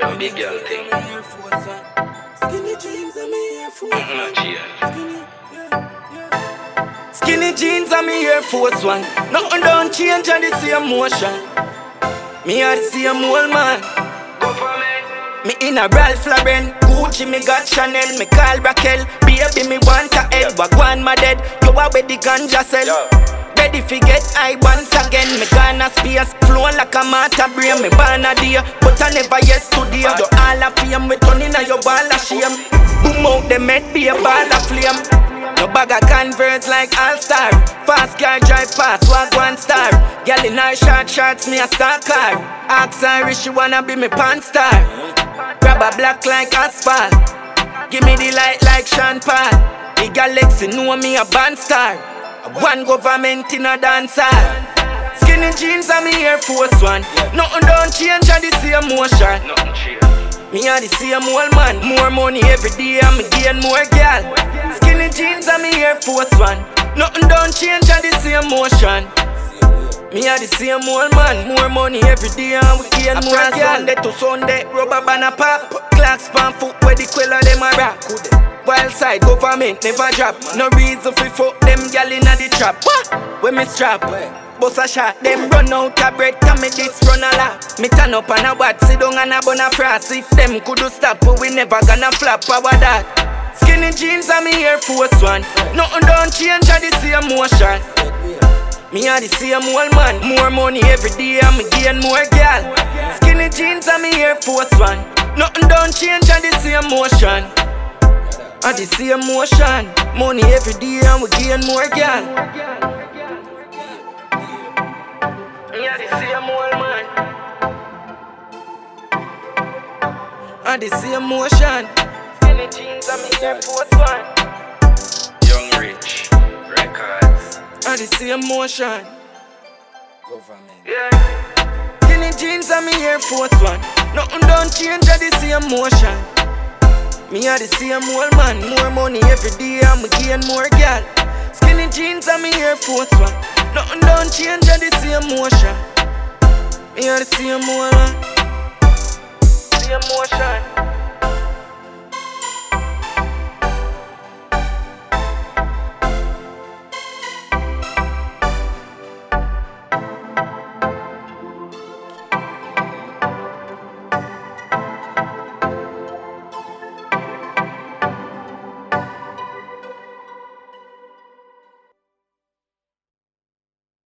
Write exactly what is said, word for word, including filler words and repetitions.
Some big girl thing. Skinny jeans and me Air Force Mm-mm, not cheer. Skinny jeans and me Air Force One. Nothing don't change on the same motion. Me are the same old man. Go for me. Me in a Ralph Lauren, Gucci, me got Chanel, me call Raquel. Baby, me want a head, wagwan my dead. You are where the ganja sell. Ready fi get high once again. Me gonna space, flow like a matter brain. Me born a day, but I never yesterday. You all a fame, we turn in a your ball of shame. Boom out the med, be a ball of flame. No bag of Converse like All-Star. Fast car drive fast, walk one star. Girl in her short shorts, me a star car. Ask her if she wanna be me pan star. Grab a black like asphalt. Give me the light like Sean Paul. The galaxy know me a band star. One government in a dancer. Skinny jeans and me Air Force One. Nothing don't change on the same motion. Nothing cheer. Me are the same old man. More money every day and me gain more girl. Skinny jeans and me Air Force One. Nothing don't change on the same motion. Me are the same old man. More money every day and we gain more girl. Sunday to Sunday, rubber band a pop. Clocks pan foot where the quilla them a rock. Wild side government never drop. No reason fi fuck them gal inna the trap. When me strap, bust a shot. Them run out of bread, can me this run a lot. Me turn up on a wat, sit down and a bun a frost. If them coulda stop, we never gonna flop. Power that. Skinny jeans and me Air Force One. Nothing don't change on the same motion. Me are the same old man. More money every day and me gain more girl. Skinny jeans and me Air Force One. Nothing don't change on the same motion. On the same motion. Money every day and we gain more girl. Me are the same old man. On the same motion. Skinny jeans and me Air Force One. Young Rich Records. On the same motion. Government. Yeah. Skinny jeans and me Air Force One. Nothing don't change on the same motion. Me are the same old man. More money every day and me gain more girl. Skinny jeans and me Air Force One. Nothing don't change on the same motion. Me are the same old man. Same motion.